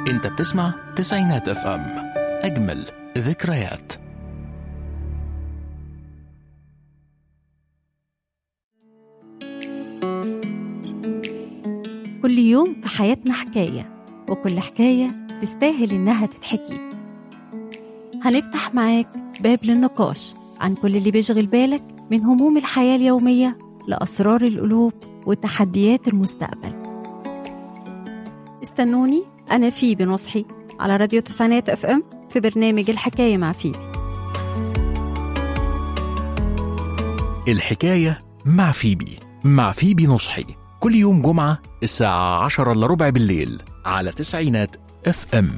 انت بتسمع تسعينات اف ام، اجمل ذكريات. كل يوم في حياتنا حكاية، وكل حكاية تستاهل إنها تتحكي. هنفتح معاك باب للنقاش عن كل اللي بيشغل بالك، من هموم الحياة اليومية لأسرار القلوب وتحديات المستقبل. استنوني، أنا فيبي نصحي على راديو تسعينات اف ام في برنامج الحكاية مع فيبي. الحكاية مع فيبي نصحي، كل يوم جمعة الساعة 10:15 بالليل على تسعينات اف ام.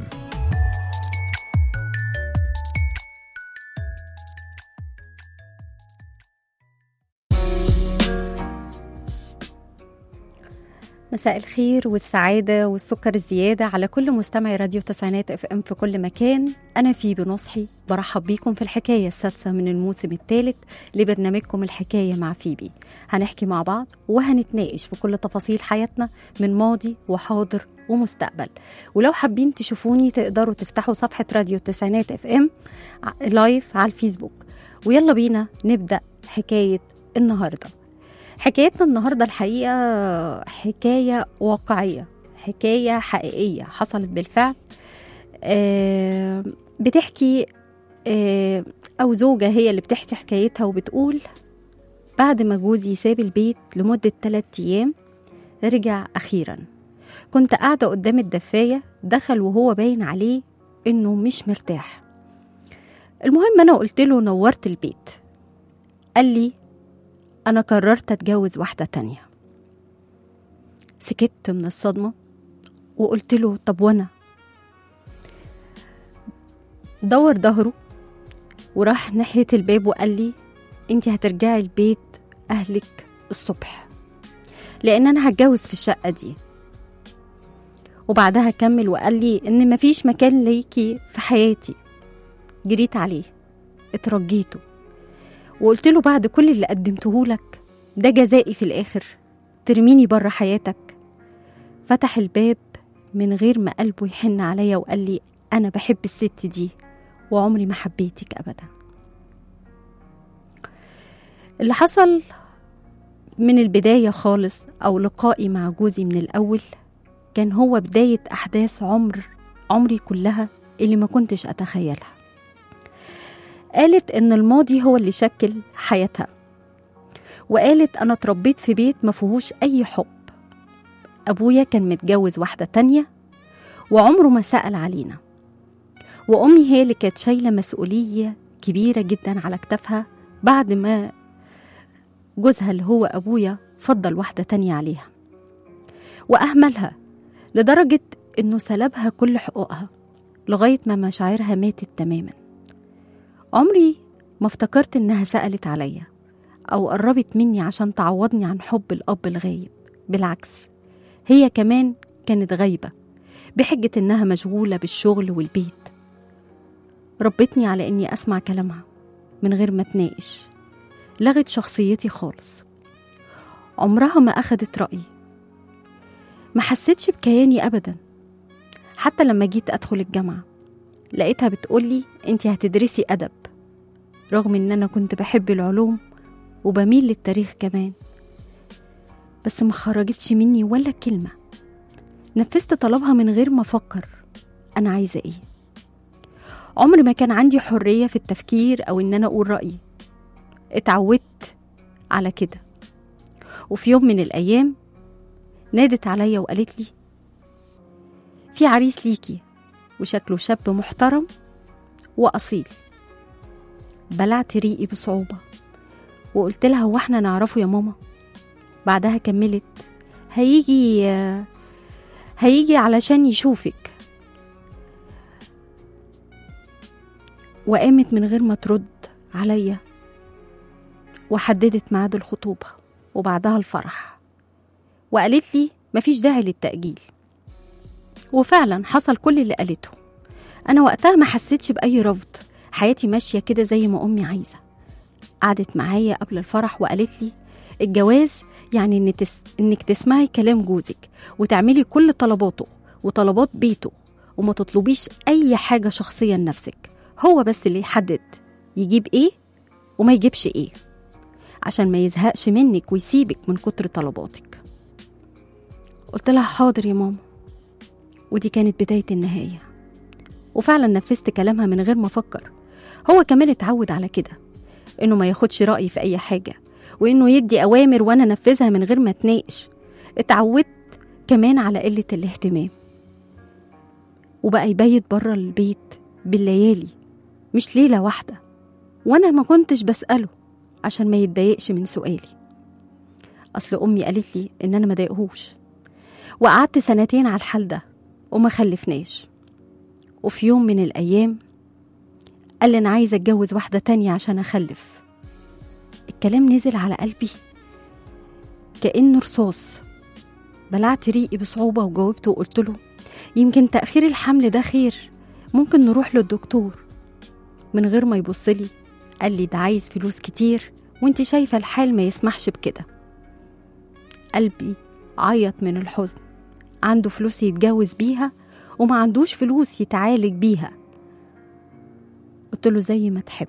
مساء الخير والسعادة والسكر الزيادة على كل مستمعي راديو تسعينات اف ام في كل مكان. أنا فيبي نصحي برحب بيكم في الحكاية السادسة من الموسم الثالث لبرنامجكم الحكاية مع فيبي. هنحكي مع بعض وهنتناقش في كل تفاصيل حياتنا من ماضي وحاضر ومستقبل. ولو حابين تشوفوني تقدروا تفتحوا صفحة راديو تسعينات اف ام لايف على الفيسبوك. ويلا بينا نبدأ حكاية النهاردة. حكايتنا النهاردة الحقيقة حكاية واقعية، حكاية حقيقية حصلت بالفعل. بتحكي أو زوجة هي اللي بتحكي حكايتها وبتقول: بعد ما جوزي ساب البيت لمدة 3 أيام رجع أخيرا. كنت قاعدة قدام الدفاية، دخل وهو باين عليه إنه مش مرتاح. المهم أنا قلت له نورت البيت. قال لي: أنا قررت أتجوز واحدة تانية. سكت من الصدمة وقلت له: طب وأنا؟ دور ظهره وراح ناحية الباب وقال لي: انتي هترجعي البيت أهلك الصبح، لأن أنا هتجوز في الشقة دي. وبعدها كمل وقال لي إن مفيش مكان ليكي في حياتي. جريت عليه، اترجيته وقلت له: بعد كل اللي قدمته لك ده جزائي في الآخر؟ ترميني بره حياتك؟ فتح الباب من غير ما قلبه يحن عليا وقال لي: أنا بحب الست دي وعمري ما حبيتك أبدا. اللي حصل من البداية خالص أو لقائي مع جوزي من الأول كان هو بداية أحداث عمري كلها اللي ما كنتش أتخيلها. قالت إن الماضي هو اللي شكل حياتها، وقالت: أنا اتربيت في بيت ما فيهوش أي حب. أبويا كان متجوز واحدة تانية وعمره ما سأل علينا، وأمي هي اللي كانت شايلة مسؤولية كبيرة جدا على كتافها بعد ما جوزها اللي هو أبويا فضل واحدة تانية عليها وأهملها، لدرجة إنه سلبها كل حقوقها لغاية ما مشاعرها ماتت تماما. عمري ما افتكرت إنها سألت عليا أو قربت مني عشان تعوضني عن حب الأب الغايب. بالعكس، هي كمان كانت غايبة بحجة إنها مشغولة بالشغل والبيت. ربتني على إني أسمع كلامها من غير ما تناقش. لغت شخصيتي خالص. عمرها ما أخدت رأيي، ما حسيتش بكياني أبدا. حتى لما جيت أدخل الجامعة لقيتها بتقولي: أنتي هتدرسي أدب، رغم إن أنا كنت بحب العلوم وبميل للتاريخ كمان. بس ما خرجتش مني ولا كلمة. نفذت طلبها من غير ما أفكر أنا عايزة إيه. عمري ما كان عندي حرية في التفكير أو إن أنا أقول رأيي. اتعودت على كده. وفي يوم من الأيام نادت عليا وقالت لي: في عريس ليكي وشكله شاب محترم وأصيل. بلعت ريقي بصعوبة وقلت لها: هو احنا نعرفه يا ماما؟ بعدها كملت: هيجي علشان يشوفك. وقامت من غير ما ترد عليا وحددت ميعاد الخطوبة وبعدها الفرح، وقالت لي: مفيش داعي للتأجيل. وفعلا حصل كل اللي قالته. أنا وقتها ما حسيتش بأي رفض، حياتي ماشية كده زي ما أمي عايزة. قعدت معايا قبل الفرح وقالت لي: الجواز يعني إنك تسمعي كلام جوزك وتعملي كل طلباته وطلبات بيته وما تطلبيش أي حاجة شخصية لنفسك، هو بس اللي يحدد يجيب إيه وما يجيبش إيه، عشان ما يزهقش منك ويسيبك من كتر طلباتك. قلت لها حاضر يا ماما، ودي كانت بداية النهاية. وفعلا نفذت كلامها من غير ما أفكر. هو كمان اتعود على كده، إنه ما ياخدش رأيي في أي حاجة، وإنه يدي أوامر وأنا نفذها من غير ما اتناقش. اتعودت كمان على قلة الاهتمام، وبقى يبيت برا البيت بالليالي، مش ليلة واحدة، وأنا ما كنتش بسأله عشان ما يتضايقش من سؤالي. أصل أمي قالت لي إن أنا ما ضايقهوش، وقعدت 2 سنين على الحال ده وما خلفناش. وفي يوم من الأيام قال لي أنا عايزة أتجوز واحدة تانية عشان أخلف. الكلام نزل على قلبي كأنه رصاص. بلعت ريقي بصعوبة وجاوبته وقلت له يمكن تأخير الحمل ده خير، ممكن نروح للدكتور. من غير ما يبصلي قال لي ده عايز فلوس كتير وانت شايفة الحال ما يسمحش بكده. قلبي عيط من الحزن. عنده فلوس يتجوز بيها وما عندوش فلوس يتعالج بيها. قلت له زي ما تحب.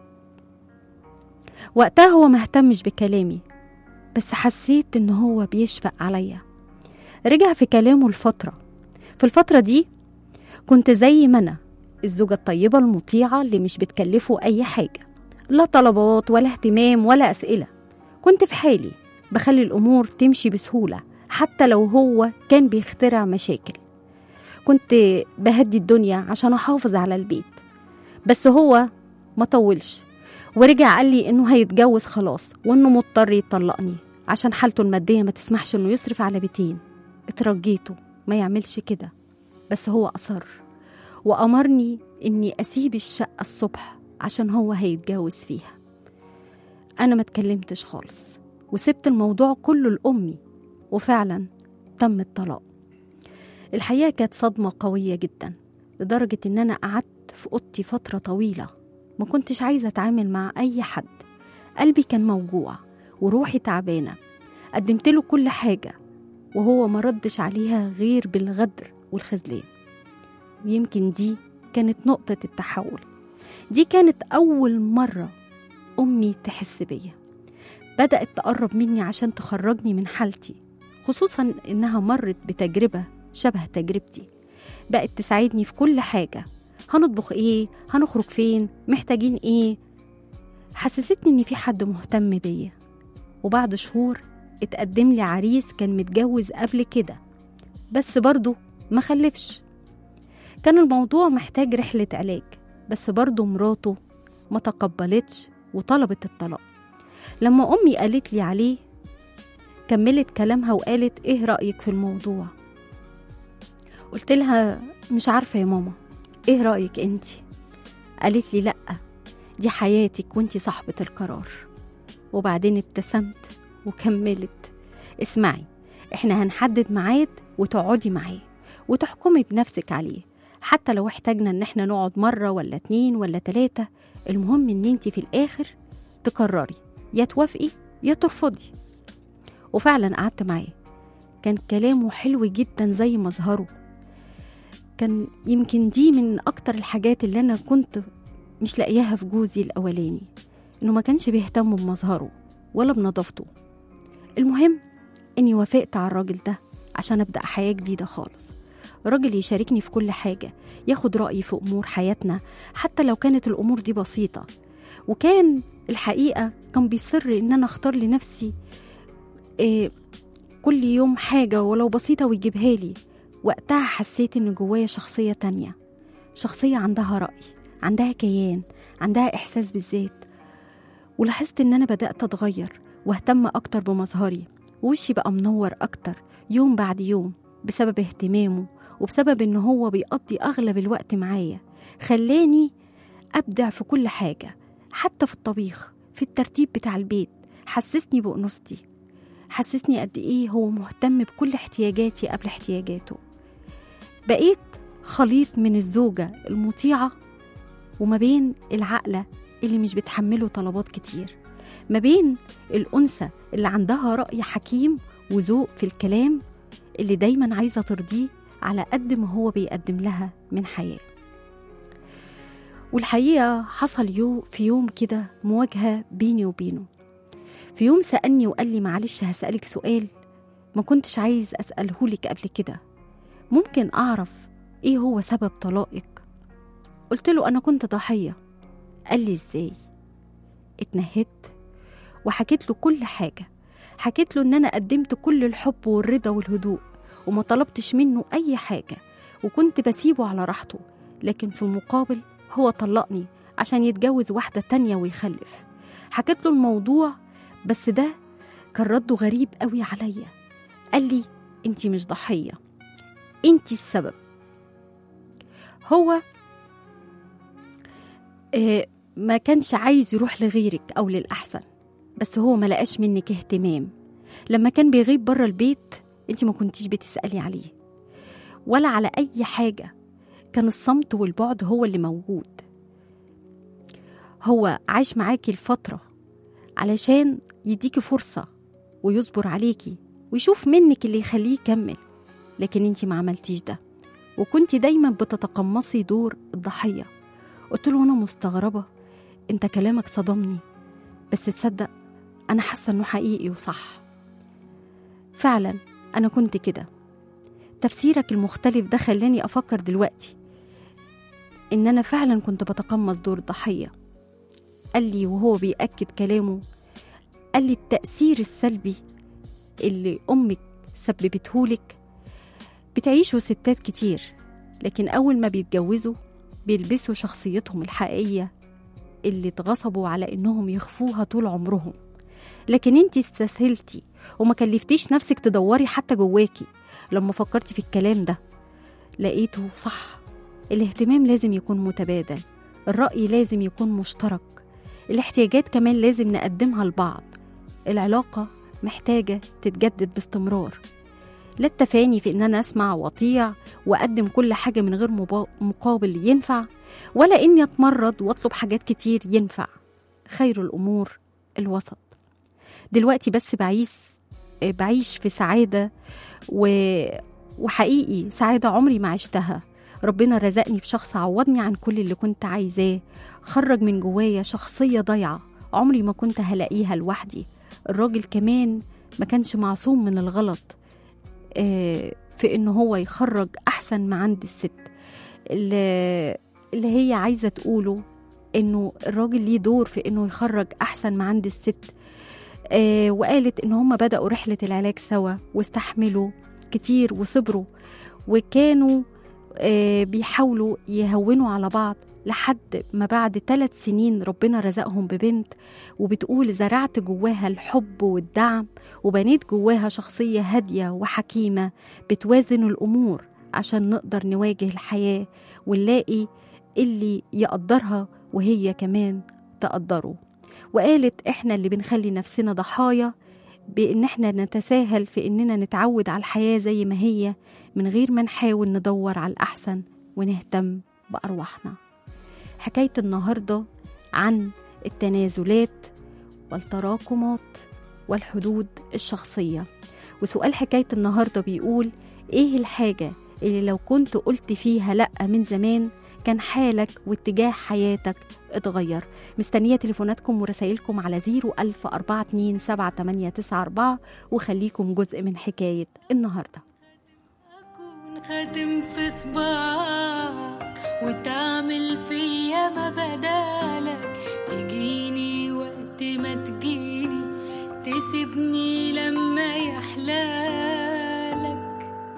وقتها هو مهتمش بكلامي، بس حسيت ان هو بيشفق عليا. رجع في كلامه في الفترة دي كنت زي ما أنا، الزوجة الطيبة المطيعة اللي مش بتكلفه أي حاجة، لا طلبات ولا اهتمام ولا أسئلة. كنت في حالي بخلي الأمور تمشي بسهولة حتى لو هو كان بيخترع مشاكل. كنت بهدي الدنيا عشان أحافظ على البيت. بس هو ما طولش ورجع قال لي إنه هيتجوز خلاص، وإنه مضطر يطلقني عشان حالته المادية ما تسمحش إنه يصرف على بيتين. اترجيته ما يعملش كده، بس هو أصر وأمرني إني أسيب الشقة الصبح عشان هو هيتجوز فيها. أنا ما اتكلمتش خالص وسبت الموضوع كله لأمي، وفعلا تم الطلاق. الحقيقة كانت صدمة قوية جدا، لدرجة إن أنا قعدت في أوضتي فترة طويلة ما كنتش عايزة أتعامل مع أي حد. قلبي كان موجوع وروحي تعبانة. قدمت له كل حاجة وهو ما ردش عليها غير بالغدر والخذلان. ويمكن دي كانت نقطة التحول. دي كانت أول مرة أمي تحس بيا. بدأت تقرب مني عشان تخرجني من حالتي، خصوصا إنها مرت بتجربة شبه تجربتي. بقت تساعدني في كل حاجة، هنطبخ إيه، هنخرج فين، محتاجين إيه. حسستني إن في حد مهتم بيا. وبعد شهور اتقدم لي عريس كان متجوز قبل كده، بس برضو ما خلفش. كان الموضوع محتاج رحلة علاج، بس برضو مراته ما تقبلتش وطلبت الطلاق. لما أمي قالت لي عليه كملت كلامها وقالت إيه رأيك في الموضوع؟ قلت لها مش عارفة يا ماما، إيه رأيك أنتي؟ قالت لي لأ، دي حياتك وانتي صاحبة القرار. وبعدين ابتسمت وكملت اسمعي، احنا هنحدد ميعاد وتقعدي معاه وتحكمي بنفسك عليه، حتى لو احتاجنا ان احنا نقعد مرة ولا 2 ولا 3. المهم ان انتي في الاخر تقرري، يا توافقي يا ترفضي. وفعلا قعدت معاه. كان كلامه حلو جدا زي مظهره. كان يمكن دي من اكتر الحاجات اللي انا كنت مش لاقياها في جوزي الاولاني، انه ما كانش بيهتم بمظهره ولا بنظافته. المهم اني وافقت على الراجل ده عشان ابدأ حياة جديدة خالص. راجل يشاركني في كل حاجة، ياخد رأيي في امور حياتنا حتى لو كانت الامور دي بسيطة. وكان الحقيقة كان بيصر ان انا اختار لنفسي كل يوم حاجة ولو بسيطة ويجيبها لي. وقتها حسيت ان جوايا شخصية تانية، شخصية عندها رأي، عندها كيان، عندها إحساس بالذات. ولاحظت إن أنا بدأت أتغير واهتم أكتر بمظهري، ووشي بقى منور أكتر يوم بعد يوم بسبب اهتمامه، وبسبب إنه هو بيقضي أغلب الوقت معايا. خلاني أبدع في كل حاجة، حتى في الطبيخ، في الترتيب بتاع البيت. حسسني بأنوثتي، حسسني قد إيه هو مهتم بكل احتياجاتي قبل احتياجاته. بقيت خليط من الزوجة المطيعة وما بين العقلة اللي مش بتحمله طلبات كتير، ما بين الأنثى اللي عندها رأي حكيم وذوق في الكلام، اللي دايما عايزة ترضيه على قد ما هو بيقدم لها من حياة. والحقيقة حصل في يوم كده مواجهة بيني وبينه. في يوم سألني وقال لي معلش هسألك سؤال ما كنتش عايز أسألهولك قبل كده، ممكن أعرف إيه هو سبب طلاقك؟ قلت له أنا كنت ضحية. قال لي إزاي؟ اتنهدت وحكيت له كل حاجة. حكيت له إن أنا قدمت كل الحب والرضا والهدوء وما طلبتش منه أي حاجة، وكنت بسيبه على راحته، لكن في المقابل هو طلقني عشان يتجوز واحدة تانية ويخلف. حكيت له الموضوع، بس ده كان رده غريب قوي عليا. قال لي انتي مش ضحية، انتي السبب. هو ما كانش عايز يروح لغيرك أو للأحسن، بس هو ما لقاش منك اهتمام. لما كان بيغيب برا البيت انتي ما كنتيش بتسألي عليه ولا على أي حاجة، كان الصمت والبعد هو اللي موجود. هو عايش معاكي الفترة علشان يديكي فرصة ويصبر عليكي ويشوف منك اللي يخليه يكمل، لكن انتي ما عملتيش ده، وكنتي دايما بتتقمصي دور الضحية. قلت له أنا مستغربة، انت كلامك صدمني، بس تصدق أنا حاسة أنه حقيقي وصح. فعلا أنا كنت كده. تفسيرك المختلف ده خلاني أفكر دلوقتي إن أنا فعلا كنت بتقمص دور الضحية. قال لي وهو بيأكد كلامه، قال لي التأثير السلبي اللي أمك سببتهولك بتعيشوا ستات كتير، لكن أول ما بيتجوزوا بيلبسوا شخصيتهم الحقيقية اللي اتغصبوا على إنهم يخفوها طول عمرهم. لكن انتي استسهلتي وما كلفتيش نفسك تدوري حتى جواكي. لما فكرتي في الكلام ده لقيته صح. الاهتمام لازم يكون متبادل، الرأي لازم يكون مشترك، الاحتياجات كمان لازم نقدمها لبعض. العلاقة محتاجة تتجدد باستمرار، لا التفاني في إن أنا أسمع وأطيع وأقدم كل حاجة من غير مقابل ينفع، ولا إني أتمرد وأطلب حاجات كتير ينفع. خير الأمور الوسط. دلوقتي بس بعيش في سعادة وحقيقي سعادة عمري ما عشتها. ربنا رزقني بشخص عوضني عن كل اللي كنت عايزاه، خرج من جوايا شخصية ضايعة عمري ما كنت هلاقيها لوحدي. الراجل كمان ما كانش معصوم من الغلط في إنه هو يخرج أحسن ما عند الست. اللي هي عايزة تقوله إنه الراجل ليه دور في إنه يخرج أحسن ما عند الست. وقالت إن هم بدأوا رحلة العلاج سوا واستحملوا كتير وصبروا، وكانوا بيحاولوا يهونوا على بعض لحد ما بعد 3 سنين ربنا رزقهم ببنت. وبتقول زرعت جواها الحب والدعم، وبنيت جواها شخصية هادية وحكيمة بتوازن الأمور عشان نقدر نواجه الحياة ونلاقي اللي يقدرها وهي كمان تقدره. وقالت احنا اللي بنخلي نفسنا ضحايا بان احنا نتساهل في اننا نتعود على الحياة زي ما هي من غير ما نحاول ندور على الأحسن ونهتم بأرواحنا. حكاية النهاردة عن التنازلات والتراكمات والحدود الشخصية. وسؤال حكاية النهاردة بيقول ايه الحاجة اللي لو كنت قلت فيها لأ من زمان كان حالك واتجاه حياتك اتغير؟ مستنية تليفوناتكم ورسائلكم على 010427894 وخليكم جزء من حكاية النهاردة. أكون خاتم في صباعك وتعمل فيا ما بدالك، تجيني وقت ما تجيني، تسيبني لما يحلالك.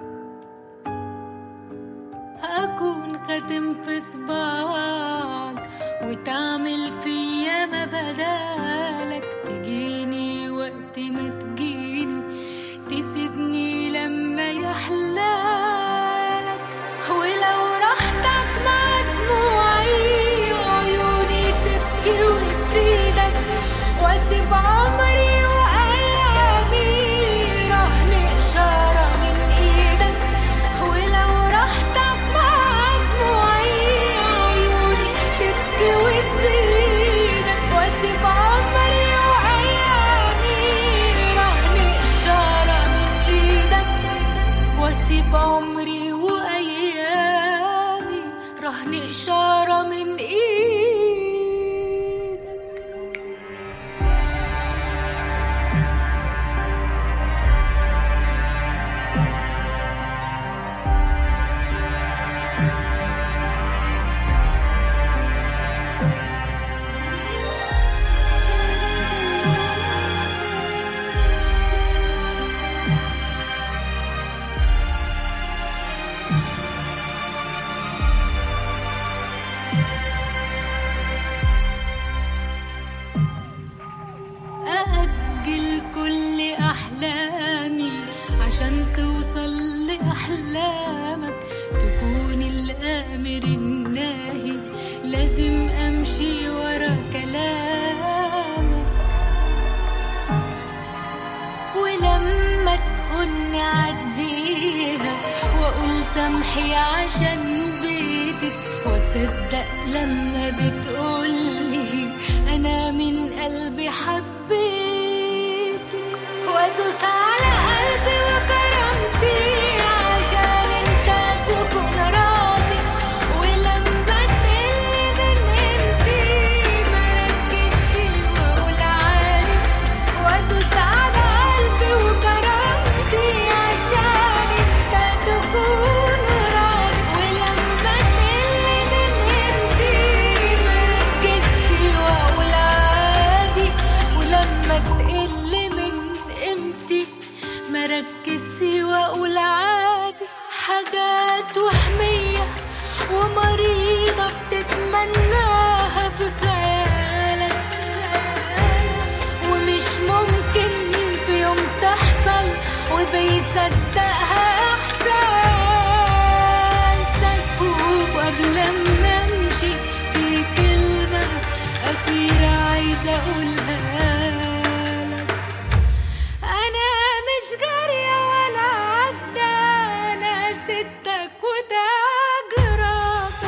أكون خاتم في صباعك وتعمل فيا ما بدالك، تجيني وقت ما تجيني، تسيبني لما يحلالك. ولو رحتك مع دموعي وعيوني تبكي وتزيدك، واسيب عمري وأيامي رهن إشارة من إيدك. ولو رحتك مع دموعي وعيوني تبكي وتزيدك، واسيب عمري وأيامي رهن إشارة من إيدك. واسيب عمري وأيامي رهن إشارة من إيدك. أأجل كل أحلامي عشان توصل لأحلامك، تكون الآمر الناهي، لازم أمشي ورا كلامك. ولما تخن عديها وأقول سامحي عشان بيتك، وأصدق لما بتقولي أنا من قلبي حبيتك، وأدوس على قلبي وكرامتي عشان انت تكون راضي. ولما تقلي من قيمتي مركزش وأقول عادي، وأدوس على قلبي وكرامتي عشان انت تكون راضي. ولما تقلي من قيمتي مركزش وأقول عادي، ولما تقلي من قيمتي مركزش وأقول عادي. حاجات وهمية ومريضة بتتمناها في خيالك، ومش ممكن في يوم تحصل وبيصدقها إحساسك. وقبل ما أمشي في كلمة أخيرة عايزة أقولها لك، أنا مش جارية ولا عبدة، أنا ستك وتاج راسك.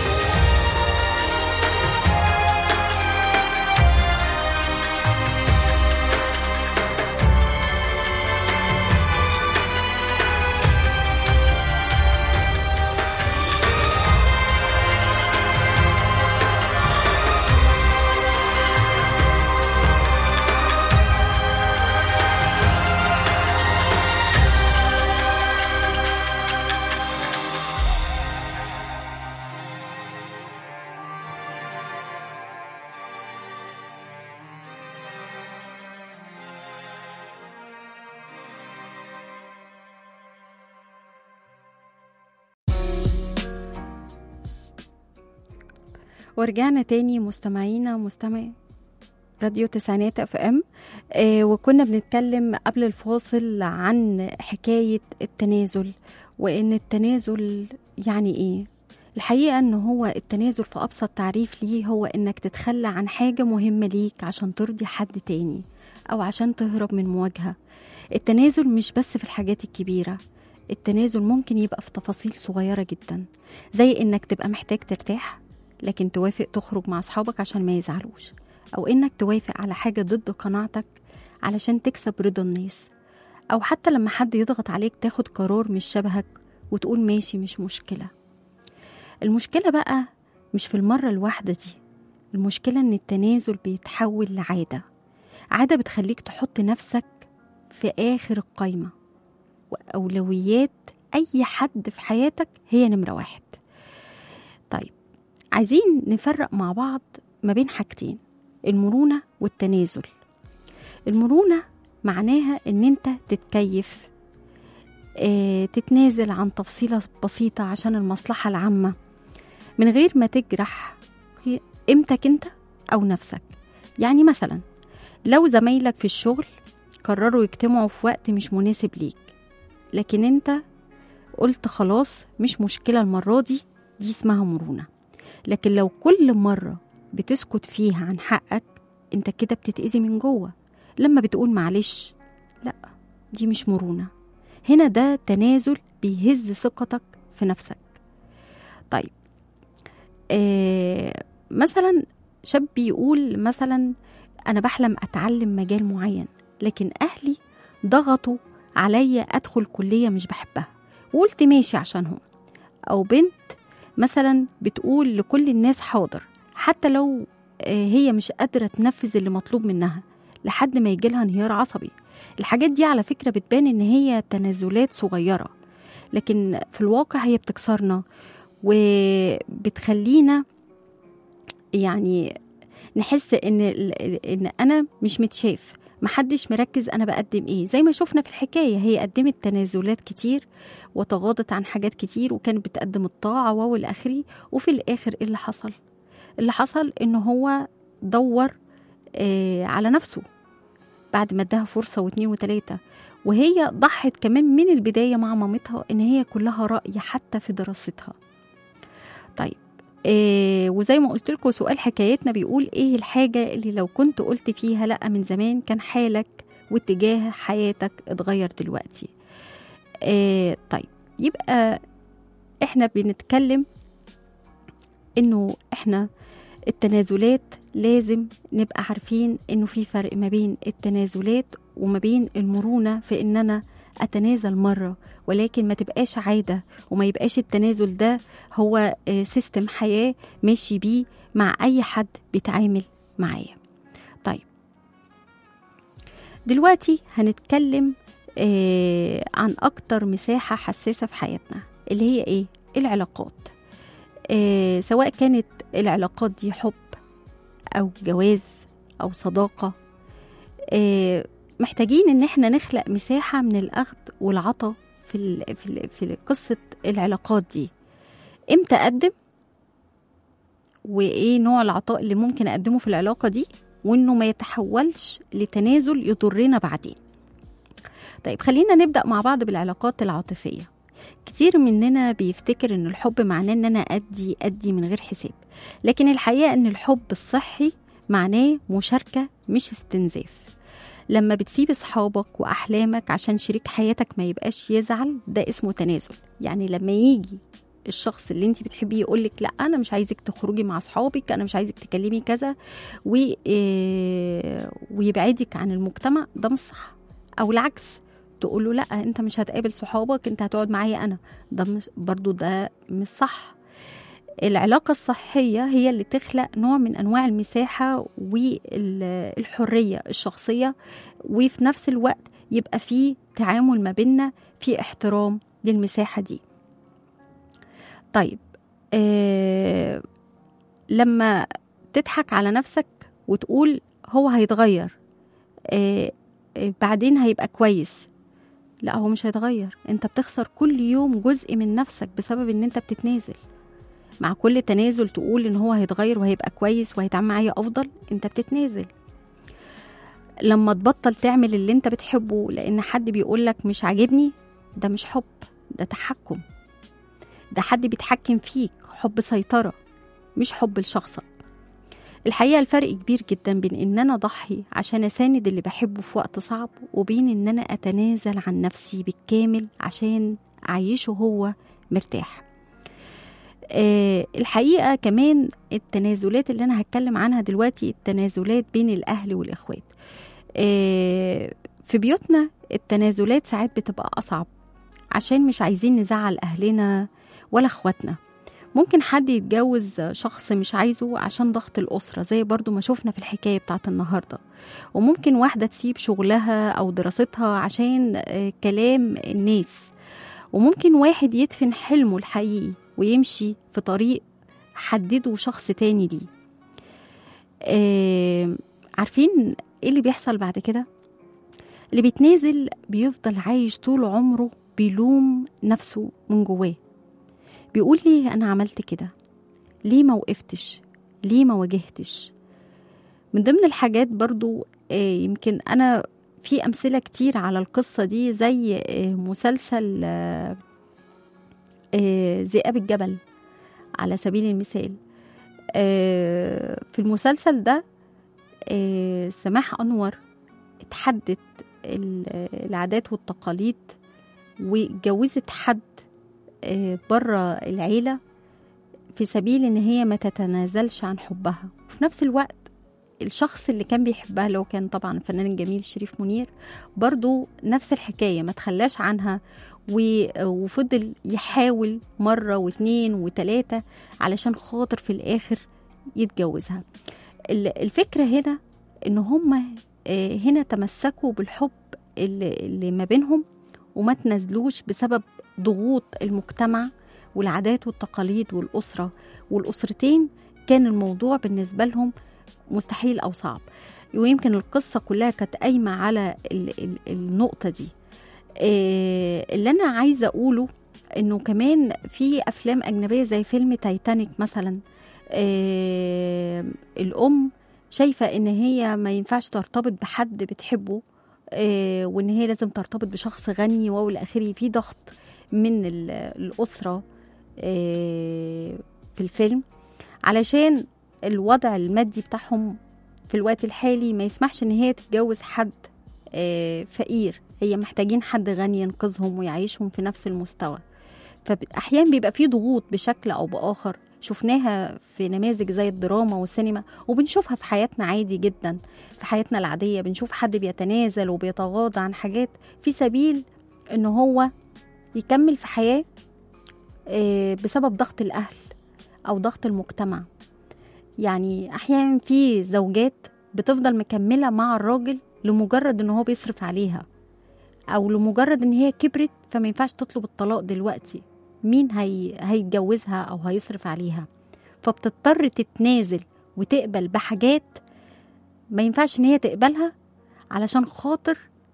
ورجعنا تاني مستمعينا ومستمعي راديو تسعينات اف ام. وكنا بنتكلم قبل الفاصل عن حكاية التنازل، وان التنازل يعني ايه. الحقيقة ان هو التنازل في ابسط تعريف ليه هو انك تتخلى عن حاجة مهمة ليك عشان ترضي حد تاني او عشان تهرب من مواجهة. التنازل مش بس في الحاجات الكبيرة، التنازل ممكن يبقى في تفاصيل صغيرة جدا، زي انك تبقى محتاج ترتاح لكن توافق تخرج مع أصحابك عشان ما يزعلوش، أو إنك توافق على حاجة ضد قناعتك علشان تكسب رضا الناس، أو حتى لما حد يضغط عليك تاخد قرار مش شبهك وتقول ماشي مش مشكلة. المشكلة بقى مش في المرة الواحدة دي، المشكلة إن التنازل بيتحول لعادة، عادة بتخليك تحط نفسك في آخر القايمة، وأولويات أي حد في حياتك هي نمرة واحد. طيب، عايزين نفرق مع بعض ما بين حاجتين، المرونة والتنازل. المرونة معناها ان انت تتكيف، تتنازل عن تفصيلة بسيطة عشان المصلحة العامة من غير ما تجرح قيمتك انت او نفسك. يعني مثلا لو زمايلك في الشغل قرروا يجتمعوا في وقت مش مناسب ليك، لكن انت قلت خلاص مش مشكلة المرة دي اسمها مرونة. لكن لو كل مرة بتسكت فيها عن حقك، انت كده بتتأذي من جوه. لما بتقول معلش، لا دي مش مرونة، هنا ده تنازل بيهز ثقتك في نفسك. طيب، مثلا شاب بيقول مثلا أنا بحلم أتعلم مجال معين، لكن أهلي ضغطوا عليا أدخل كلية مش بحبها، وقلت ماشي عشانهم. أو بنت مثلا بتقول لكل الناس حاضر حتى لو هي مش قادرة تنفذ اللي مطلوب منها لحد ما يجيلها انهيار عصبي. الحاجات دي على فكرة بتبان إن هي تنازلات صغيرة، لكن في الواقع هي بتكسرنا وبتخلينا يعني نحس إن أنا مش متشاف، محدش مركز أنا بقدم إيه. زي ما شفنا في الحكاية، هي قدمت تنازلات كتير وتغاضت عن حاجات كتير وكانت بتقدم الطاعة والآخري، وفي الآخر إيه اللي حصل؟ اللي حصل إنه هو دور على نفسه بعد ما اداها فرصة 2 و3، وهي ضحت كمان من البداية مع مامتها إن هي كلها رأي حتى في دراستها. طيب وزي ما قلت لكم سؤال حكايتنا بيقول ايه الحاجة اللي لو كنت قلت فيها لأ من زمان كان حالك واتجاه حياتك اتغير دلوقتي. طيب يبقى احنا بنتكلم انه احنا التنازلات لازم نبقى عارفين انه في فرق ما بين التنازلات وما بين المرونة في ان انا اتنازل مرة، ولكن ما تبقاش عادة وما يبقاش التنازل ده هو سيستم حياة ماشي بيه مع اي حد بيتعامل معايا. طيب دلوقتي هنتكلم عن اكتر مساحة حساسة في حياتنا اللي هي ايه؟ العلاقات. سواء كانت العلاقات دي حب أو جواز أو صداقة، محتاجين إن احنا نخلق مساحة من الأخذ والعطاء في قصة العلاقات دي. إمتى أقدم وإيه نوع العطاء اللي ممكن أقدمه في العلاقة دي، وإنه ما يتحولش لتنازل يضرنا بعدين. طيب خلينا نبدأ مع بعض بالعلاقات العاطفية. كتير مننا بيفتكر ان الحب معناه ان انا ادي من غير حساب، لكن الحقيقة ان الحب الصحي معناه مشاركة مش استنزاف. لما بتسيب اصحابك واحلامك عشان شريك حياتك ما يبقاش يزعل، ده اسمه تنازل. يعني لما يجي الشخص اللي انت بتحبيه يقولك لا انا مش عايزك تخرجي مع اصحابك، انا مش عايزك تكلمي كذا، ويبعدك عن المجتمع، ده مش صح. او العكس، تقول له لا انت مش هتقابل صحابك، انت هتقعد معايا انا، ده مش برضو ده مش صح. العلاقة الصحية هي اللي تخلق نوع من انواع المساحة والحرية الشخصية، وفي نفس الوقت يبقى في تعامل ما بيننا في احترام للمساحة دي. طيب لما تضحك على نفسك وتقول هو هيتغير بعدين هيبقى كويس، لا هو مش هيتغير. انت بتخسر كل يوم جزء من نفسك بسبب ان انت بتتنازل. مع كل تنازل تقول ان هو هيتغير وهيبقى كويس وهيتعامل معايا افضل، انت بتتنازل. لما تبطل تعمل اللي انت بتحبه لان حد بيقولك مش عاجبني، ده مش حب، ده تحكم، ده حد بيتحكم فيك، حب سيطرة مش حب لشخصك. الحقيقة الفرق كبير جدا بين ان انا اضحي عشان اساند اللي بحبه في وقت صعب، وبين ان انا اتنازل عن نفسي بالكامل عشان اعيشه هو مرتاح. الحقيقة كمان التنازلات اللي انا هتكلم عنها دلوقتي، التنازلات بين الاهل والاخوات. في بيوتنا التنازلات ساعات بتبقى اصعب عشان مش عايزين نزعل اهلنا ولا اخواتنا. ممكن حد يتجوز شخص مش عايزه عشان ضغط الأسرة، زي برضو ما شوفنا في الحكاية بتاعت النهاردة. وممكن واحدة تسيب شغلها أو دراستها عشان كلام الناس. وممكن واحد يدفن حلمه الحقيقي ويمشي في طريق حدده شخص تاني ليه. عارفين ايه اللي بيحصل بعد كده؟ اللي بيتنازل بيفضل عايش طول عمره بيلوم نفسه من جواه، بيقول ليه أنا عملت كده، ليه ما وقفتش، ليه ما واجهتش. من ضمن الحاجات برضو يمكن أنا في أمثلة كتير على القصة دي، زي مسلسل ذئاب الجبل على سبيل المثال. في المسلسل ده سماح أنور اتحدت العادات والتقاليد وجوزت حد بره العيلة في سبيل ان هي ما تتنازلش عن حبها. وفي نفس الوقت الشخص اللي كان بيحبها، لو كان طبعا الفنان الجميل شريف منير، برضو نفس الحكاية، ما تخلاش عنها وفضل يحاول مرة واتنين وتلاتة علشان خاطر في الآخر يتجوزها. الفكرة هنا إن هما هنا تمسكوا بالحب اللي ما بينهم وما تنزلوش بسبب ضغوط المجتمع والعادات والتقاليد والأسرة والأسرتين. كان الموضوع بالنسبة لهم مستحيل أو صعب، ويمكن القصة كلها كانت قايمة على النقطة دي. اللي أنا عايزة أقوله إنه كمان في أفلام أجنبية زي فيلم تايتانيك مثلا، الأم شايفة إن هي ما ينفعش ترتبط بحد بتحبه، وإن هي لازم ترتبط بشخص غني والآخري. في ضغط من الأسرة في الفيلم علشان الوضع المادي بتاعهم في الوقت الحالي ما يسمحش إن هي تتجوز حد فقير. هي محتاجين حد غني ينقذهم ويعيشهم في نفس المستوى. فأحيانا بيبقى فيه ضغوط بشكل أو بآخر، شفناها في نماذج زي الدراما والسينما، وبنشوفها في حياتنا عادي جدا. في حياتنا العادية بنشوف حد بيتنازل وبيتغاضى عن حاجات في سبيل إنه هو يكمل في حياة بسبب ضغط الأهل أو ضغط المجتمع. يعني أحيانا في زوجات بتفضل مكملة مع الراجل لمجرد إنه هو بيصرف عليها، أو لمجرد إن هي كبرت فما ينفعش تطلب الطلاق دلوقتي. مين هيتجوزها أو هيصرف عليها؟ فبتضطر تتنازل وتقبل بحاجات ما ينفعش إن هي تقبلها علشان خاطر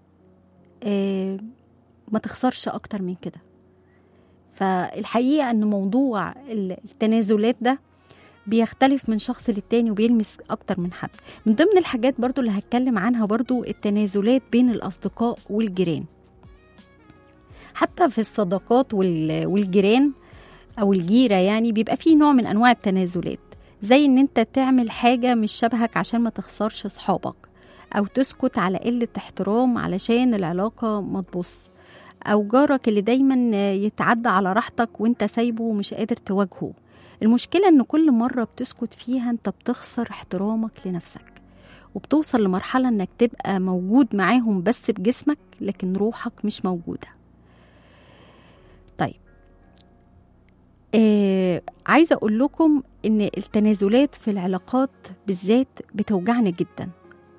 ما تخسرش أكتر من كده. فالحقيقة أن موضوع التنازلات ده بيختلف من شخص للتاني وبيلمس أكتر من حد. من ضمن الحاجات برضو اللي هتكلم عنها برضو التنازلات بين الأصدقاء والجيران. حتى في الصداقات والجيران أو الجيرة يعني بيبقى فيه نوع من أنواع التنازلات، زي إن أنت تعمل حاجة مش شبهك عشان ما تخسرش صحابك، أو تسكت على قلة احترام علشان العلاقة ما تبص، أو جارك اللي دايما يتعدى على راحتك وانت سايبه ومش قادر تواجهه. المشكلة إن كل مرة بتسكت فيها انت بتخسر احترامك لنفسك، وبتوصل لمرحلة إنك تبقى موجود معاهم بس بجسمك لكن روحك مش موجودة. طيب عايزة أقول لكم إن التنازلات في العلاقات بالذات بتوجعنا جدا،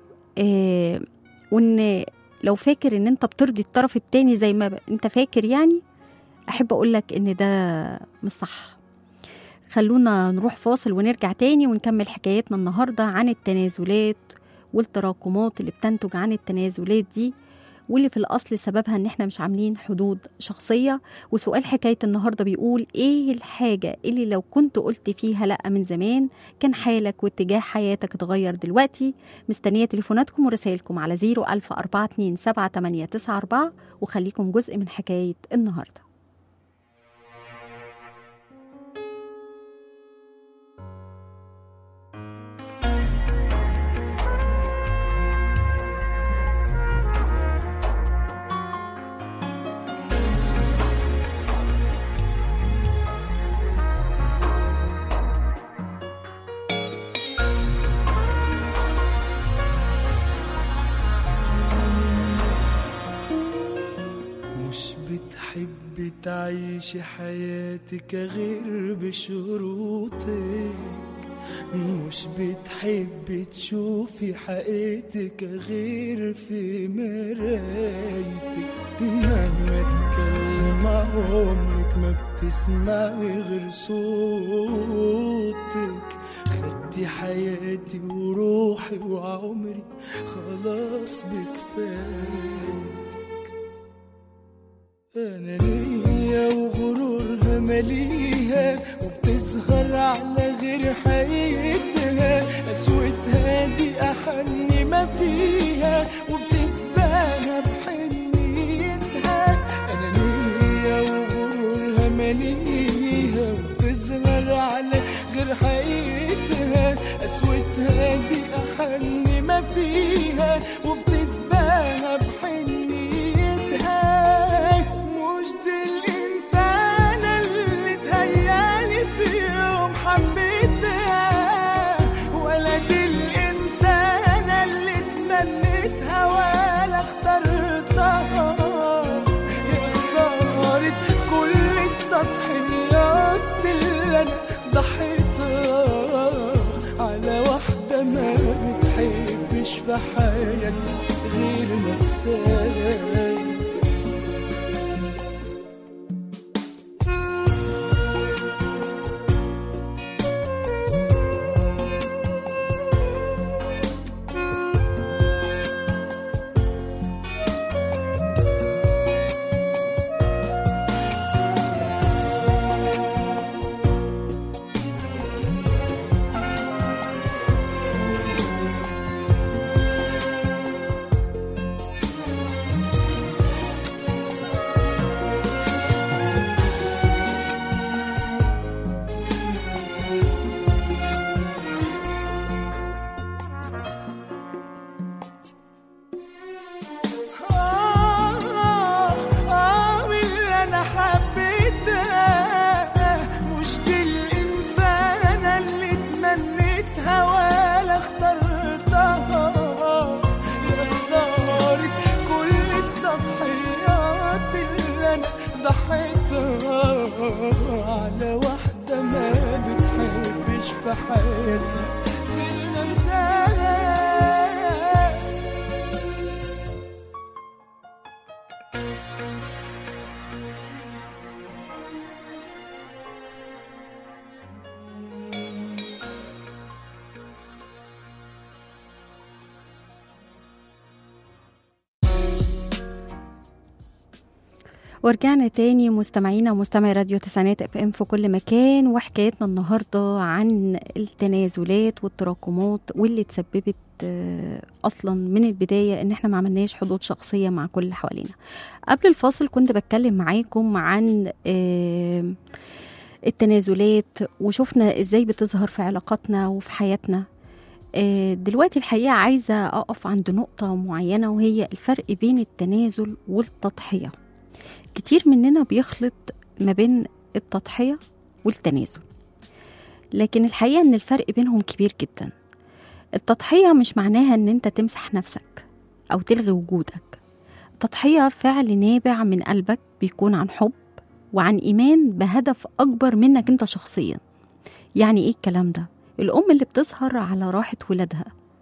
وإن لو فاكر إن أنت بترضي الطرف التاني زي ما أنت فاكر، يعني أحب أقولك إن ده مش صح. خلونا نروح فاصل ونرجع تاني ونكمل حكايتنا النهاردة عن التنازلات والتراكمات اللي بتنتج عن التنازلات دي، واللي في الأصل سببها إن إحنا مش عاملين حدود شخصية. وسؤال حكاية النهاردة بيقول إيه الحاجة اللي لو كنت قلت فيها لأ من زمان كان حالك واتجاه حياتك اتغير دلوقتي؟ مستنية تليفوناتكم ورسائلكم على 010427894 وخليكم جزء من حكاية النهاردة. تعيشي حياتك غير بشروطك، مش بتحبي تشوفي حقيقتك غير في مرايتك. مهما تكلم عمرك ما بتسمعي غير صوتك. خدتي حياتي وروحي وعمري خلاص بكفايتك. أنانية وغرورها مليها وبتظهر على غير حقيقتها. قسوتها دي أحن ما فيها وبتتباهى بحنيتها. أنانية وغرورها مليها وبتظهر على غير حقيقتها. قسوتها دي أحن ما فيها وبتتباهى بحنيتها. في حياتي غير نفسها. على واحدة ما بتحبش في حياتها غير نفسها. ورجعنا تاني مستمعينا ومستمعي راديو تسعينات اف ام في كل مكان، وحكايتنا النهارده عن التنازلات والتراكمات واللي تسببت اصلا من البدايه ان احنا ما عملناش حدود شخصيه مع كل اللي حوالينا. قبل الفاصل كنت بتكلم معاكم عن التنازلات وشفنا ازاي بتظهر في علاقاتنا وفي حياتنا. دلوقتي الحقيقه عايزه اقف عند نقطه معينه، وهي الفرق بين التنازل والتضحيه. كتير مننا بيخلط ما بين التضحية والتنازل، لكن الحقيقة ان الفرق بينهم كبير جدا. التضحية مش معناها ان انت تمسح نفسك او تلغي وجودك. التضحية فعل نابع من قلبك، بيكون عن حب وعن ايمان بهدف اكبر منك انت شخصيا. يعني ايه الكلام ده؟ الام اللي بتسهر على راحة ولادها،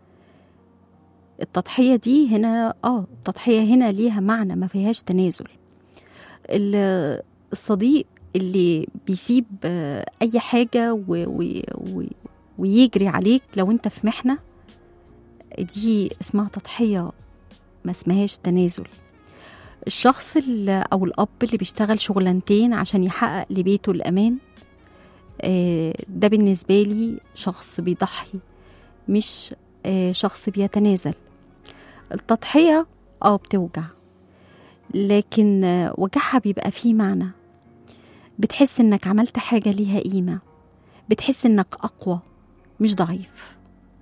التضحية دي هنا التضحية هنا ليها معنى، ما فيهاش تنازل. الصديق اللي بيسيب اي حاجة ويجري عليك لو انت في محنة، دي اسمها تضحية، ما اسمهاش تنازل. الشخص او الاب اللي بيشتغل شغلانتين عشان يحقق لبيته الامان، ده بالنسبة لي شخص بيضحي، مش شخص بيتنازل. التضحية بتوجع، لكن وجعها بيبقى فيه معنى. بتحس انك عملت حاجة ليها قيمة، بتحس انك اقوى مش ضعيف.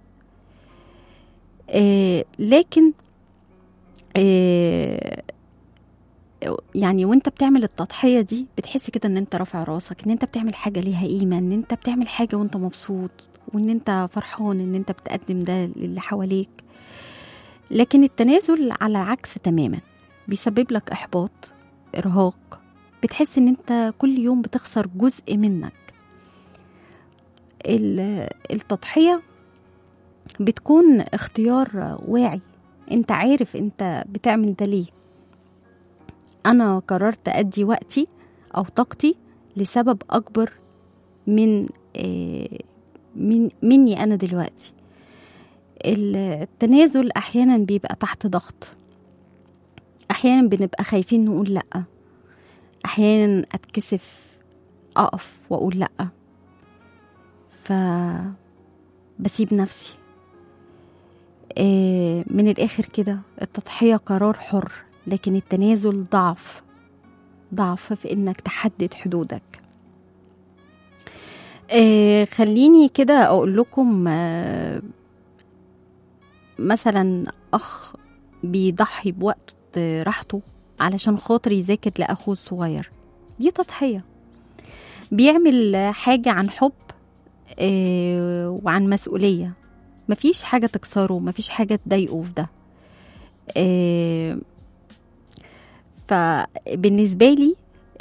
لكن يعني وانت بتعمل التضحية دي بتحس كده ان انت رافع راسك، ان انت بتعمل حاجة ليها قيمة، ان انت بتعمل حاجة وانت مبسوط، وان انت فرحان ان انت بتقدم ده للي حواليك. لكن التنازل على العكس تماما، بيسبب لك إحباط، إرهاق، بتحس إن أنت كل يوم بتخسر جزء منك. التضحية بتكون اختيار واعي، أنت عارف أنت بتعمل ده ليه. أنا قررت أدي وقتي أو طاقتي لسبب أكبر مني أنا دلوقتي. التنازل أحيانا بيبقى تحت ضغط، أحيانا بنبقى خايفين نقول لأ، أحيانا أتكسف أقف وأقول لأ، فبسيب نفسي. من الآخر كده التضحية قرار حر، لكن التنازل ضعف في إنك تحدد حدودك. خليني كده أقول لكم مثلا أخ بيضحي بوقت راحته علشان خاطر يذاكر لأخوه الصغير، دي تضحية. بيعمل حاجة عن حب وعن مسؤولية، مفيش حاجة تكسره، مفيش حاجة تضايقه في ده. فبالنسبة لي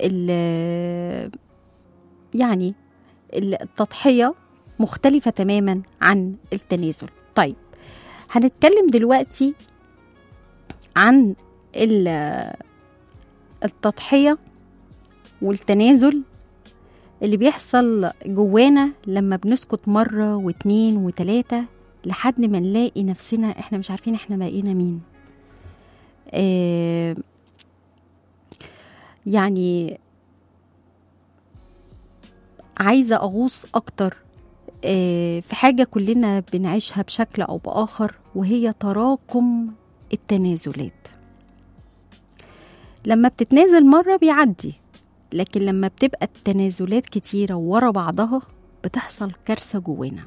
يعني التضحية مختلفة تماما عن التنازل. طيب هنتكلم دلوقتي عن التضحية والتنازل اللي بيحصل جوانا لما بنسكت مرة واتنين وتلاتة لحد ما نلاقي نفسنا احنا مش عارفين احنا بقينا مين. يعني عايزة أغوص أكتر في حاجة كلنا بنعيشها بشكل أو بآخر، وهي تراكم التنازلات. لما بتتنازل مرة بيعدي، لكن لما بتبقى التنازلات كتيرة ورا بعضها بتحصل كارثة جوانا.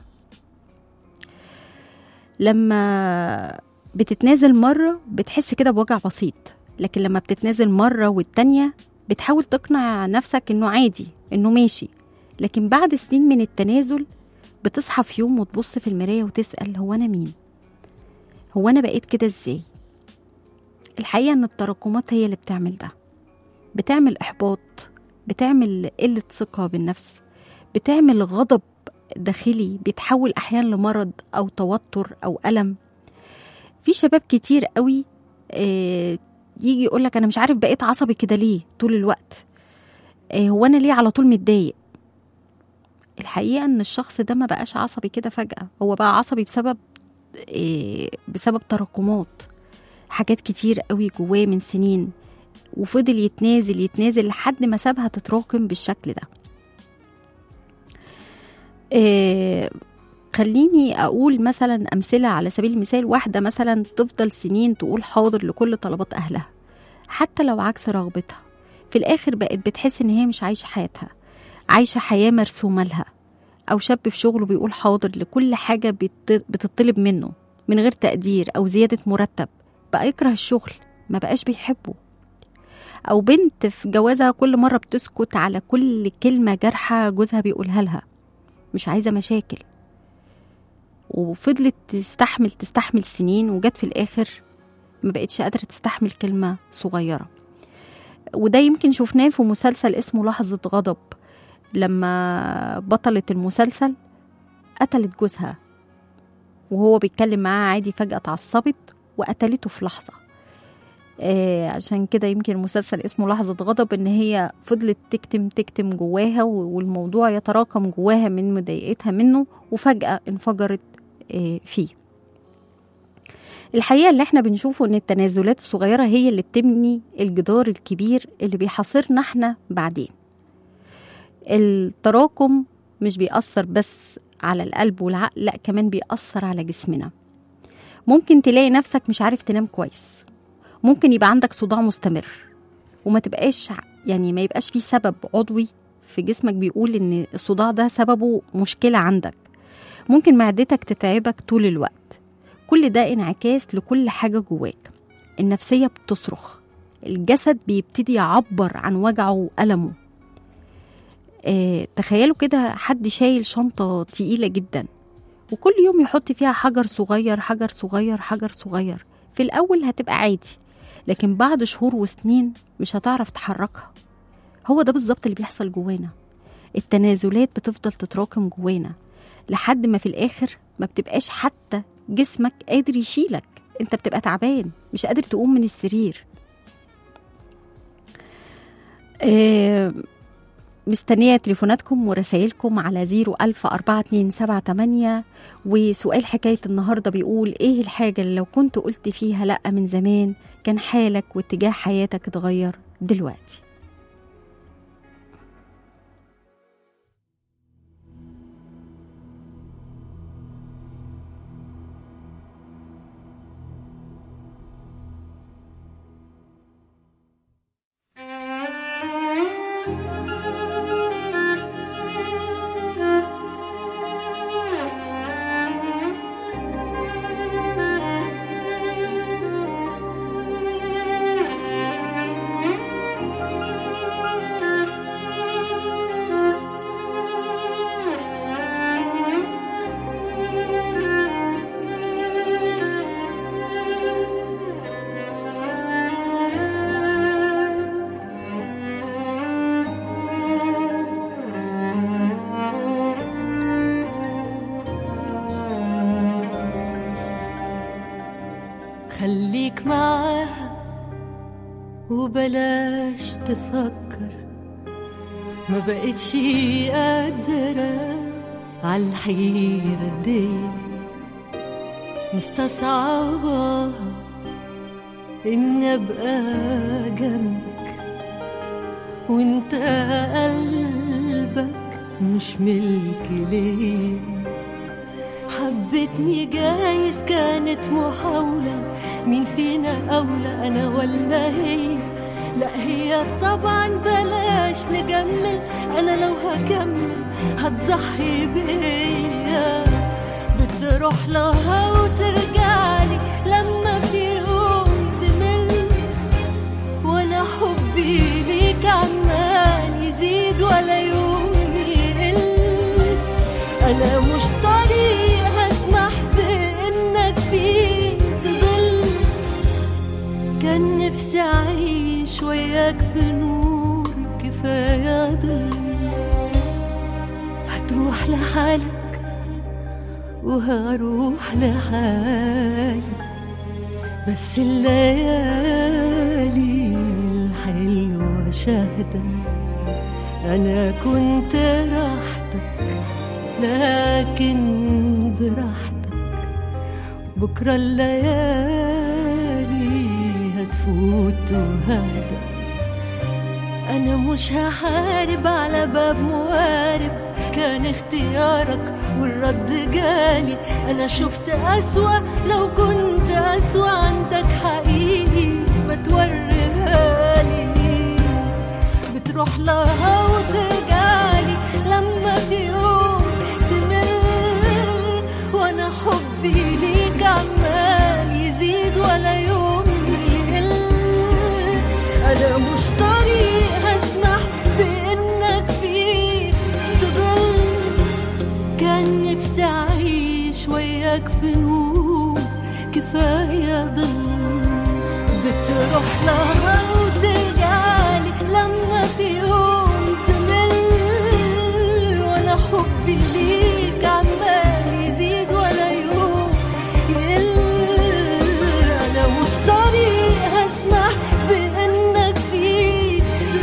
لما بتتنازل مرة بتحس كده بوجع بسيط، لكن لما بتتنازل مرة والتانية بتحاول تقنع نفسك انه عادي، انه ماشي. لكن بعد سنين من التنازل بتصحى في يوم وتبص في المراية وتسأل هو أنا مين؟ هو أنا بقيت كده إزاي؟ الحقيقة أن التراكمات هي اللي بتعمل ده، بتعمل إحباط، بتعمل قلة ثقة بالنفس، بتعمل غضب داخلي بيتحول أحيانا لمرض أو توتر أو ألم. في شباب كتير قوي يجي يقولك أنا مش عارف بقيت عصبي كده ليه طول الوقت، هو أنا ليه على طول متضايق؟ الحقيقة أن الشخص ده ما بقاش عصبي كده فجأة، هو بقى عصبي بسبب تراكمات حاجات كتير قوي جواه من سنين، وفضل يتنازل لحد ما سابها تتراكم بالشكل ده. خليني أقول مثلا أمثلة على سبيل المثال. واحدة مثلا تفضل سنين تقول حاضر لكل طلبات أهلها حتى لو عكس رغبتها، في الآخر بقت بتحس إن هي مش عايشة حياتها، عايشة حياة مرسومة لها. أو شاب في شغله بيقول حاضر لكل حاجة بتطلب منه من غير تقدير أو زيادة مرتب، بقى يكره الشغل، ما بقاش بيحبه. أو بنت في جوازها كل مرة بتسكت على كل كلمة جارحة جوزها بيقولها لها، مش عايزة مشاكل، وفضلت تستحمل سنين، وجت في الآخر ما بقتش قادرة تستحمل كلمة صغيرة. وده يمكن شفناه في مسلسل اسمه لحظة غضب، لما بطلة المسلسل قتلت جوزها وهو بيتكلم معاها عادي، فجأة اتعصبت وقتلته في لحظة. عشان كده يمكن المسلسل اسمه لحظة غضب، ان هي فضلت تكتم جواها، والموضوع يتراكم جواها من مضايقتها منه، وفجأة انفجرت فيه. الحقيقة اللي احنا بنشوفه ان التنازلات الصغيرة هي اللي بتبني الجدار الكبير اللي بيحاصرنا احنا بعدين. التراكم مش بيأثر بس على القلب والعقل، لا كمان بيأثر على جسمنا. ممكن تلاقي نفسك مش عارف تنام كويس، ممكن يبقى عندك صداع مستمر وما تبقاش ما يبقاش فيه سبب عضوي في جسمك بيقول ان الصداع ده سببه مشكلة عندك. ممكن معدتك تتعبك طول الوقت. كل ده انعكاس لكل حاجة جواك. النفسية بتصرخ، الجسد بيبتدي يعبر عن وجعه وألمه. تخيلوا كده حد شايل شنطة تقيلة جدا وكل يوم يحط فيها حجر صغير حجر صغير حجر صغير. في الأول هتبقى عادي، لكن بعد شهور وسنين مش هتعرف تحركها. هو ده بالظبط اللي بيحصل جوانا. التنازلات بتفضل تتراكم جوانا لحد ما في الآخر ما بتبقاش حتى جسمك قادر يشيلك، انت بتبقى تعبان مش قادر تقوم من السرير. مستنية تليفوناتكم ورسائلكم على 0104278. وسؤال حكاية النهاردة بيقول ايه الحاجة اللي لو كنت قلت فيها لأ من زمان كان حالك واتجاه حياتك اتغير دلوقتي؟ خليك معاها وبلاش تفكر، ما بقتش قادرة عالحيرة دي، مستصعبة إن أبقى جنبك وإنت قلبك مش ملكي ليه. حبتني جايز كانت محاولة، مين فينا أولى أنا ولا هي؟ لا هي طبعا، بلاش نجمل، أنا لو هكمل هتضحي بيا. بتروح لها وترجعلي لما في يوم تمل، وأنا حبي ليك عمال يزيد ولا يوم يقل. أنا مش طريق هسمح بإنك فيه تضل، كان نفسي أعيش وياك في نور كفاية ضل. هتروح لحالك وهروح لحالي، بس الليالي الحلوة شاهدة أنا كنت راحتك، لكن براحتك بكرة الليالي هتفوت وهدى. أنا مش هحارب على باب موارب، كان اختيارك والرد جالي. أنا شفت أسوأ، لو كنت أسوأ عندك حقيقي ما توريهالي. بتروح لها وترجعلي لما في يوم تمل، وأنا حبي ليك عمال يزيد ولا يوم يقل. أنا مش طريق هسمح بإنك فيه تضل، كان نفسي أعيش وياك في نور كفاية ضل. بتروح لها وترجعلي لما في يوم تمل، وأنا حبي ليك عمال يزيد ولا يوم يقل. أنا مش طريق هسمح بإنك فيه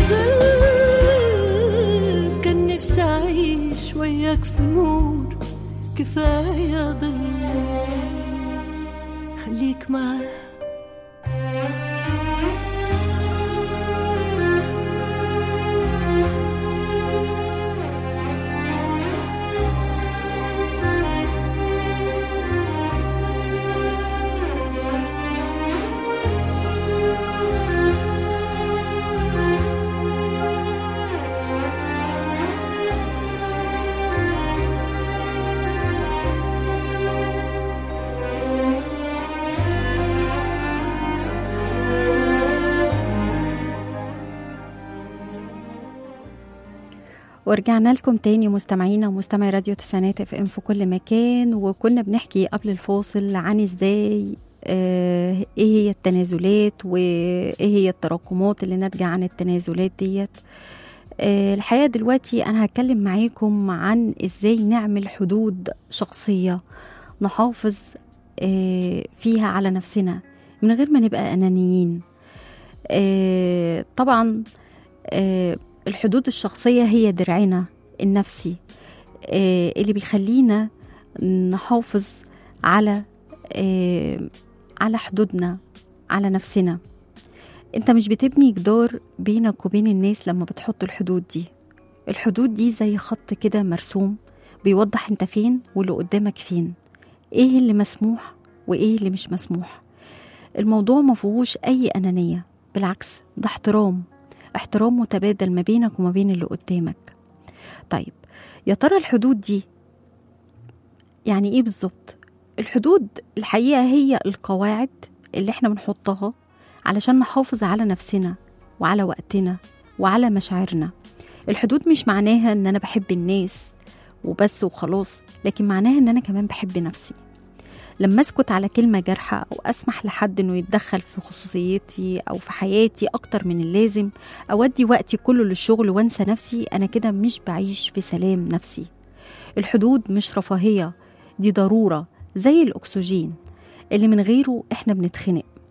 تضل، كان نفسي أعيش وياك في نور كفاية ضل. خليك معايا ورجعنا لكم تاني مستمعينا ومستمعي راديو تسعينات اف ام في كل مكان. وكنا بنحكي قبل الفاصل عن ازاي ايه هي التنازلات وايه هي التراكمات اللي ناتجة عن التنازلات ديت. الحقيقة دلوقتي انا هتكلم معاكم عن ازاي نعمل حدود شخصية نحافظ فيها على نفسنا من غير ما نبقى انانيين. طبعا الحدود الشخصية هي درعنا النفسي اللي بيخلينا نحافظ على حدودنا على نفسنا. انت مش بتبني جدار بينك وبين الناس لما بتحط الحدود دي. الحدود دي زي خط كده مرسوم بيوضح انت فين واللي قدامك فين، ايه اللي مسموح وايه اللي مش مسموح. الموضوع مفيهوش اي انانية، بالعكس ده احترام متبادل ما بينك وما بين اللي قدامك. طيب يا ترى الحدود دي يعني ايه بالظبط؟ الحدود الحقيقة هي القواعد اللي احنا بنحطها علشان نحافظ على نفسنا وعلى وقتنا وعلى مشاعرنا. الحدود مش معناها ان انا بحب الناس وبس وخلاص، لكن معناها ان انا كمان بحب نفسي. لما اسكت على كلمة جارحة او اسمح لحد انه يتدخل في خصوصيتي او في حياتي اكتر من اللازم، او ادي وقتي كله للشغل وانسى نفسي، انا كده مش بعيش في سلام نفسي. الحدود مش رفاهية، دي ضرورة زي الاكسجين اللي من غيره احنا بنتخنق.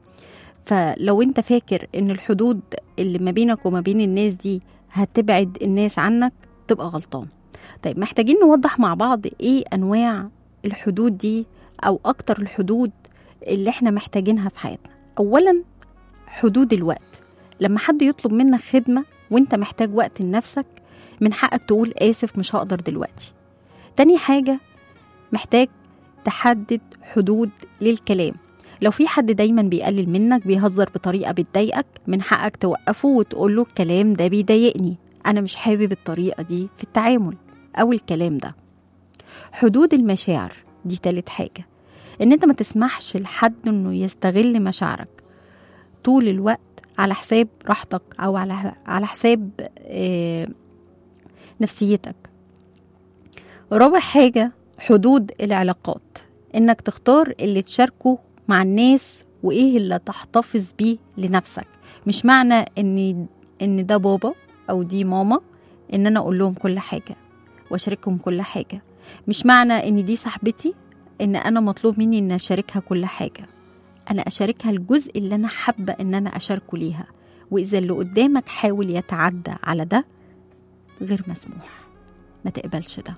فلو انت فاكر ان الحدود اللي ما بينك وما بين الناس دي هتبعد الناس عنك، تبقى غلطان. طيب محتاجين نوضح مع بعض ايه انواع الحدود دي او اكتر الحدود اللي احنا محتاجينها في حياتنا. اولا حدود الوقت. لما حد يطلب منك خدمة وانت محتاج وقت لنفسك، من حقك تقول آسف مش هقدر دلوقتي. تاني حاجة محتاج تحدد حدود للكلام. لو في حد دايما بيقلل منك، بيهزر بطريقة بتضايقك، من حقك توقفه وتقول له الكلام ده بيضايقني، أنا مش حابب الطريقة دي في التعامل أو الكلام ده. حدود المشاعر دي تالت حاجة، إن أنت ما تسمحش لحد إنه يستغل مشاعرك طول الوقت على حساب راحتك أو على حساب نفسيتك. رابع حاجة حدود العلاقات، إنك تختار اللي تشاركه مع الناس وإيه اللي تحتفظ بيه لنفسك. مش معنى إن ده بابا أو دي ماما إن أنا أقول لهم كل حاجة وأشاركهم كل حاجة. مش معنى إن دي صاحبتي إن أنا مطلوب مني إن أشاركها كل حاجة. أنا أشاركها الجزء اللي أنا حابة إن أنا أشاركه ليها، وإذا اللي قدامك حاول يتعدى على ده غير مسموح، ما تقبلش ده.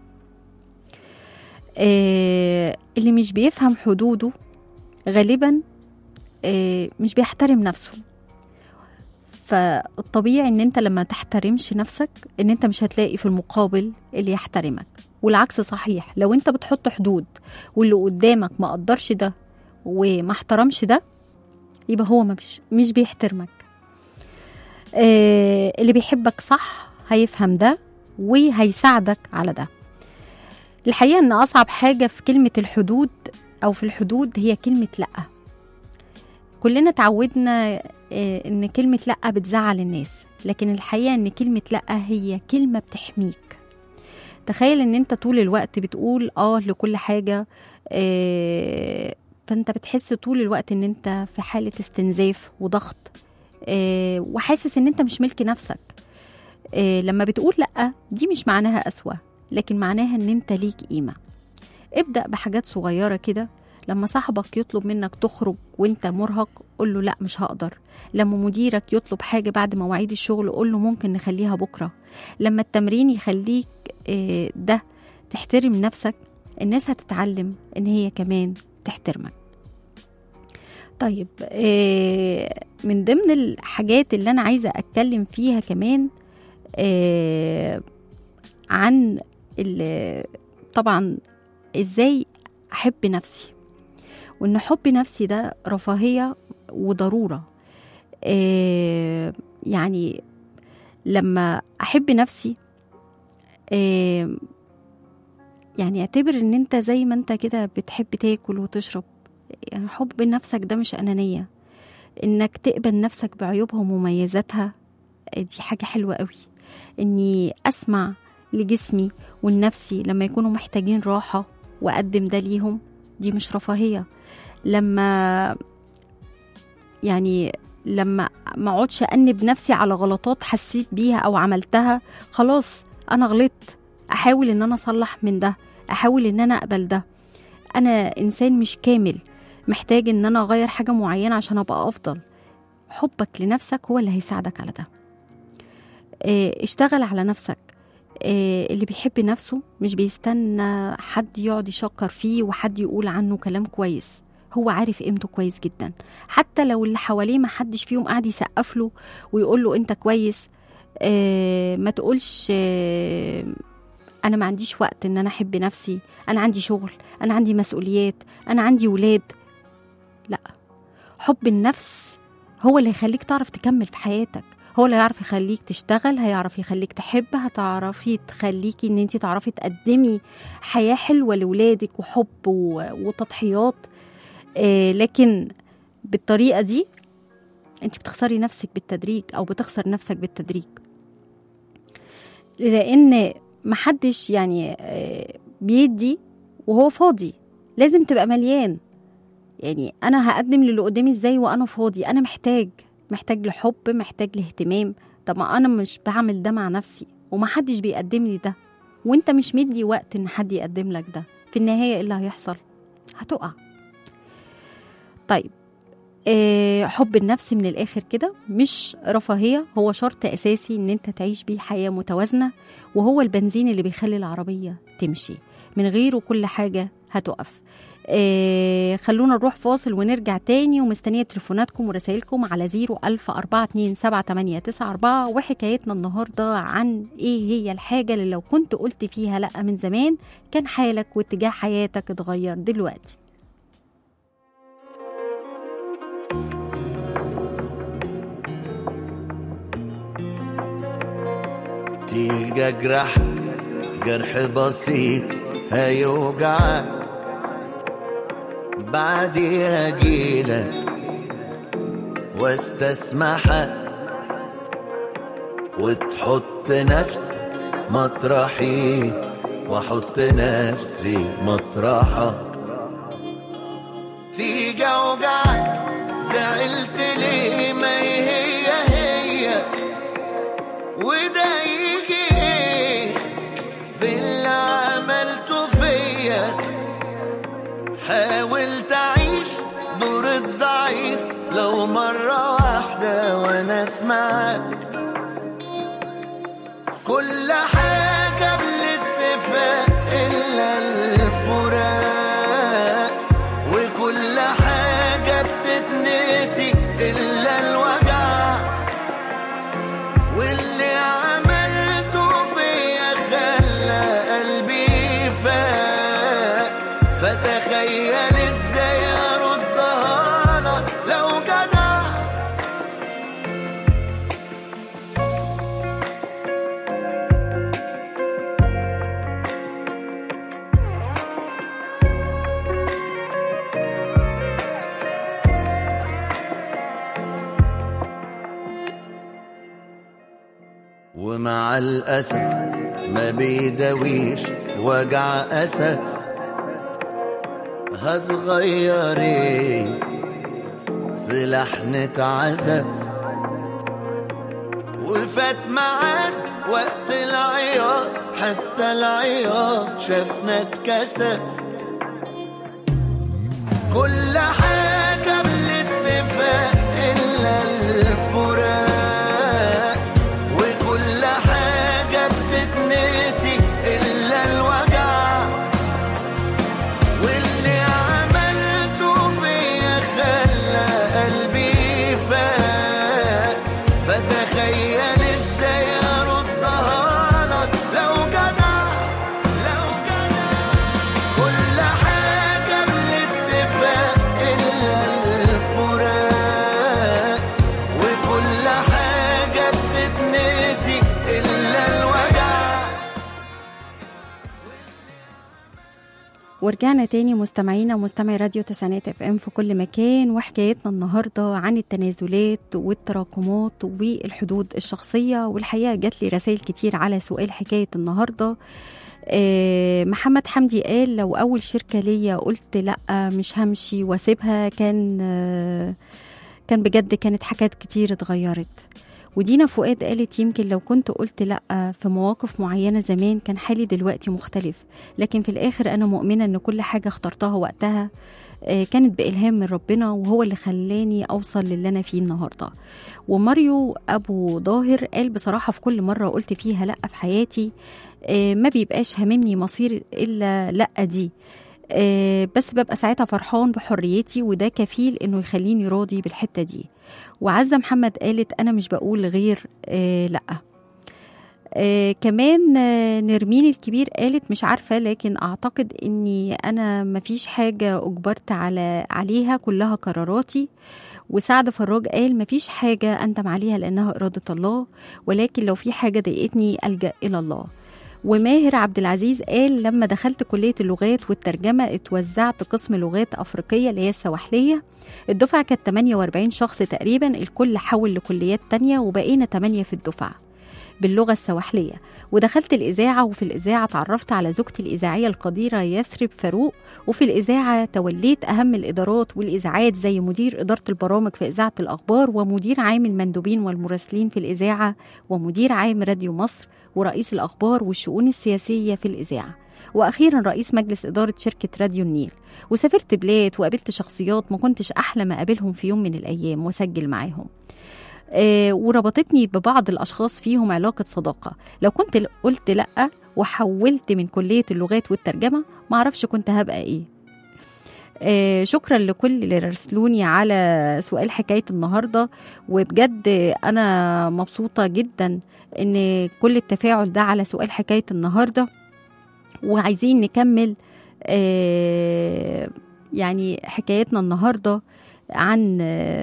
اللي مش بيفهم حدوده غالبا مش بيحترم نفسه. فالطبيعي ان انت لما تحترمش نفسك ان انت مش هتلاقي في المقابل اللي يحترمك، والعكس صحيح. لو انت بتحط حدود واللي قدامك ما قدرش ده وما احترمش ده، يبقى هو مش بيحترمك. اللي بيحبك صح هيفهم ده وهيساعدك على ده. الحقيقة ان اصعب حاجة في كلمة الحدود او في الحدود هي كلمة لأ. كلنا تعودنا ان كلمة لأ بتزعل الناس، لكن الحقيقة ان كلمة لأ هي كلمة بتحميك. تخيل ان انت طول الوقت بتقول لكل حاجة، فانت بتحس طول الوقت ان انت في حالة استنزاف وضغط، وحاسس ان انت مش ملك نفسك. لما بتقول لأ دي مش معناها أسوأ، لكن معناها ان انت ليك قيمة. ابدأ بحاجات صغيرة كده. لما صاحبك يطلب منك تخرج وانت مرهق، قول له لا مش هقدر. لما مديرك يطلب حاجة بعد مواعيد الشغل، قول له ممكن نخليها بكرة. لما التمرين يخليك ده تحترم نفسك، الناس هتتعلم ان هي كمان تحترمك. طيب من ضمن الحاجات اللي انا عايزة اتكلم فيها كمان عن طبعا ازاي احب نفسي، وان حب نفسي ده رفاهية وضرورة. يعني لما احب نفسي يعني اعتبر ان انت زي ما انت كده بتحب تاكل وتشرب. يعني حب نفسك ده مش انانية، انك تقبل نفسك بعيوبها ومميزاتها، دي حاجة حلوة قوي. اني اسمع لجسمي والنفسي لما يكونوا محتاجين راحة وأقدم ده ليهم، دي مش رفاهية. لما ما اقعدش أنب نفسي على غلطات حسيت بيها أو عملتها، خلاص أنا غلطت، أحاول إن أنا أصلح من ده، أحاول إن أنا أقبل ده. أنا إنسان مش كامل، محتاج إن أنا أغير حاجة معينة عشان أبقى أفضل. حبك لنفسك هو اللي هيساعدك على ده. اشتغل على نفسك. اللي بيحب نفسه مش بيستنى حد يقعد يشكر فيه وحد يقول عنه كلام كويس. هو عارف قيمته كويس جدا، حتى لو اللي حواليه ما حدش فيهم قاعد يسقف له ويقول له انت كويس. ما تقولش انا ما عنديش وقت ان انا احب نفسي، انا عندي شغل، انا عندي مسؤوليات، انا عندي ولاد. لا، حب النفس هو اللي يخليك تعرف تكمل في حياتك، هو اللي هيعرف يخليك تشتغل، هيعرف يخليك تحب، هتعرفي تخليكي ان انتي تعرفي تقدمي حياة حلوة لولادك وحب وتضحيات. لكن بالطريقة دي انتي بتخسري نفسك بالتدريج او بتخسر نفسك بالتدريج، لان محدش يعني بيدي وهو فاضي. لازم تبقى مليان. يعني انا هقدم للي قدامي ازاي وانا فاضي؟ انا محتاج لحب، محتاج لاهتمام. طب ما انا مش بعمل ده مع نفسي ومحدش بيقدم لي ده، وانت مش مدي وقت ان حد يقدم لك ده، في النهاية اللي هيحصل هتقع. طيب حب النفس من الآخر كده مش رفاهية، هو شرط أساسي إن أنت تعيش بيه حياة متوازنة، وهو البنزين اللي بيخلي العربية تمشي، من غيره كل حاجة هتقف. خلونا نروح فاصل ونرجع تاني، ومستنية تليفوناتكم ورسائلكم على 010427894. وحكايتنا النهاردة عن ايه هي الحاجة اللي لو كنت قلت فيها لأ من زمان كان حالك واتجاه حياتك اتغير دلوقتي. تيجي اجرح جرح بسيط هيوجعك، بعدي هجيلك واستسمحك وتحط نفسك مطرحي واحط نفسي مطرحك. تيجي اوجعك زعلت ليه ما هي وده يجي ايه في اللي عملته فيا. حاول تعيش دور الضعيف لو مرة واحدة وانا اسمعك. كل حاجة بالاتفاق إلا الفراق، وكل حاجة بتتنسي إلا الوجع. واللي عملته فيا خلى قلبي فاق، فتخيل ازاي اردها لك لو جدع. ومع الأسف ما بيداويش وجع أسف. هتغيري في لحنة عزف، وفات معاد وقت العياط، حتى العياط شافنا اتكسف. كل حاجة بالاتفاق إلا الفراق، وكل حاجة بتتنسي إلا الوجع. واللي عملته فيا خلى قلبي فاق، فتخيل ازاي اردها لك لو جدع. كل حاجة بالاتفاق إلا الفراق، وكل حاجة بتتنسي إلا الوجع. ورجعنا تاني مستمعينا ومستمعي راديو تسعينات اف ام في كل مكان. وحكايتنا النهارده عن التنازلات والتراكمات والحدود الشخصيه. والحقيقه جات لي رسائل كتير على سؤال حكايه النهارده. محمد حمدي قال لو اول شركه ليا قلت لا مش همشي واسيبها كان بجد كانت حاجات كتير اتغيرت. ودينا فؤاد قالت يمكن لو كنت قلت لأ في مواقف معينة زمان كان حالي دلوقتي مختلف، لكن في الآخر أنا مؤمنة أن كل حاجة اخترتها وقتها كانت بإلهام من ربنا، وهو اللي خلاني أوصل للي أنا فيه النهاردة. وماريو أبو ظاهر قال بصراحة في كل مرة قلت فيها لأ في حياتي ما بيبقاش هممني مصير إلا لأ دي، بس ببقى ساعتها فرحان بحريتي، وده كفيل انه يخليني راضي بالحتة دي. وعزة محمد قالت انا مش بقول غير لا. كمان نرمين الكبير قالت مش عارفة لكن اعتقد اني انا مفيش حاجة اجبرت عليها، كلها قراراتي. وسعد فراج قال مفيش حاجة أندم عليها لأنها إرادة الله، ولكن لو في حاجة ضايقتني ألجأ إلى الله. وماهر عبد العزيز قال لما دخلت كلية اللغات والترجمة اتوزعت قسم لغات أفريقية اللي هي السواحلية. الدفعة كانت 48 شخص تقريبا، الكل حول لكليات تانية وبقينا 8 في الدفعة باللغة السواحلية. ودخلت الإذاعة، وفي الإذاعة تعرفت على زوجتي الإذاعية القديرة يثرب فاروق، وفي الإذاعة توليت أهم الإدارات والإذاعات زي مدير إدارة البرامج في إذاعة الأخبار، ومدير عام المندوبين والمراسلين في الإذاعة، ومدير عام راديو مصر، ورئيس الأخبار والشؤون السياسية في الإذاعة. وأخيرا رئيس مجلس إدارة شركة راديو النيل. وسافرت بلاد وقابلت شخصيات ما كنتش أحلم أقابلهم في يوم من الأيام وأسجل معاهم. وربطتني ببعض الأشخاص فيهم علاقة صداقة. لو كنت قلت لأ وحولت من كلية اللغات والترجمة معرفش كنت هبقى إيه. شكرا لكل اللي رسلوني على سؤال حكاية النهاردة، وبجد أنا مبسوطة جدا إن كل التفاعل ده على سؤال حكاية النهاردة. وعايزين نكمل يعني حكايتنا النهاردة عن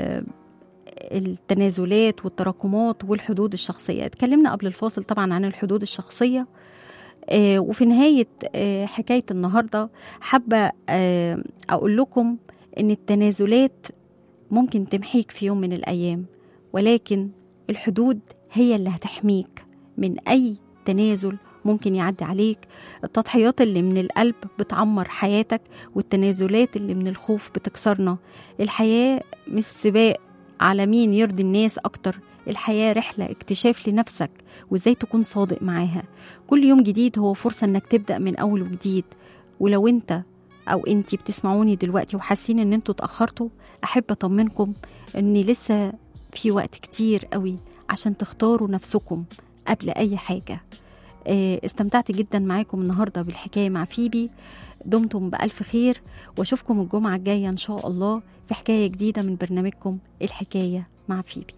التنازلات والتراكمات والحدود الشخصية. اتكلمنا قبل الفاصل طبعا عن الحدود الشخصية، وفي نهاية حكاية النهاردة حابة أقول لكم إن التنازلات ممكن تمحيك في يوم من الأيام، ولكن الحدود هي اللي هتحميك من أي تنازل ممكن يعدي عليك. التضحيات اللي من القلب بتعمر حياتك، والتنازلات اللي من الخوف بتكسرنا. الحياة مش سباق على مين يرضي الناس أكتر، الحياة رحلة اكتشاف لنفسك وازاي تكون صادق معاها. كل يوم جديد هو فرصة انك تبدأ من أول وجديد. ولو انت أو انتي بتسمعوني دلوقتي وحاسين ان انتوا اتأخرتوا، أحب أطمنكم ان لسه في وقت كتير قوي عشان تختاروا نفسكم قبل أي حاجة. استمتعت جدا معاكم النهاردة بالحكاية مع فيبي. دمتم بألف خير، واشوفكم الجمعة الجاية إن شاء الله في حكاية جديدة من برنامجكم الحكاية مع فيبي.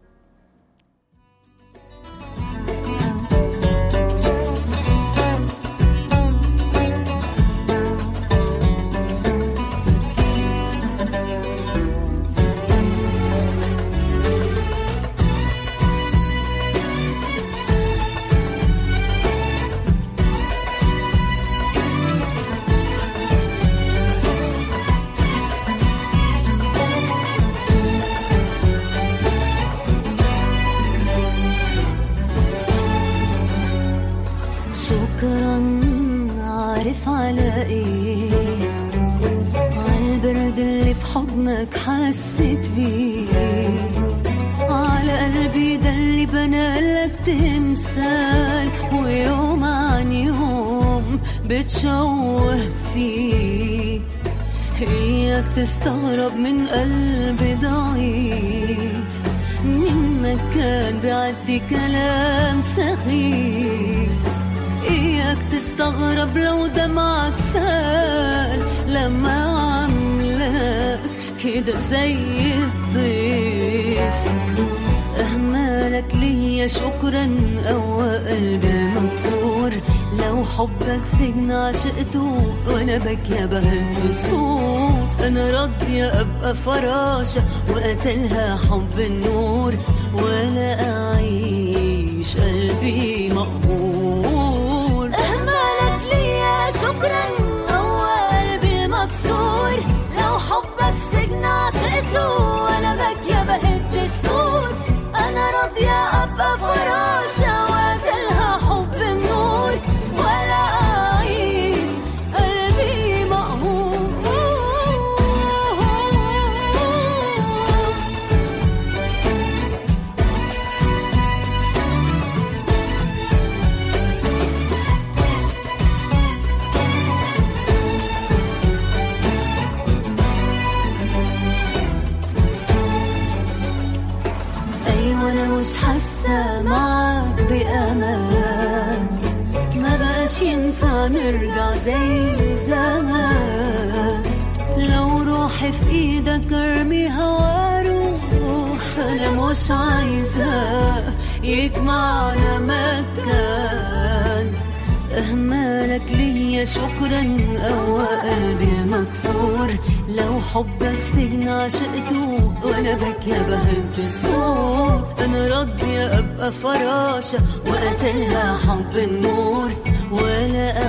عارف على ايه؟ عالبرد اللي في حضنك حسيت بيه، على قلبي ده اللي بنالك تمثال، ويوم عن يوم بتشوه فيه. اياك تستغرب من قلبي ضعيف، منك كان بيعدي كلام سخيف. إياك تستغرب لو دمعك سال لما عملك كده زي الضيف. أهمالك ليا شكرا قوى قلبي مكسور، لو حبك سجن عشقته وانا بكيا بهد الصوت. انا راضية ابقى فراشة وقتلها حب النور، ولا اعيش قلبي مقهور. اهمالك ليا شكرا قوى قلبي مكسور، لو حبك سجن عشقته وانا بكيا بهد الصوت. انا راضية ابقى فراشة وقتلها حب النور، ولا أعيش قلبي مقهور. أيوة أنا مش حاسة معاك بأمان، ما بقاش ينفع نرجع زي زمان. لو روحي في ايدك ارميها واروح، انا مش عايزة يجمعنا مكان. اهمالك ليا شكرا قوى قلبي مكسور، لو حبك سجن عشقته وانا بكيا بهد الصوت. انا راضية ابقى فراشة وقتلها حب النور، ولا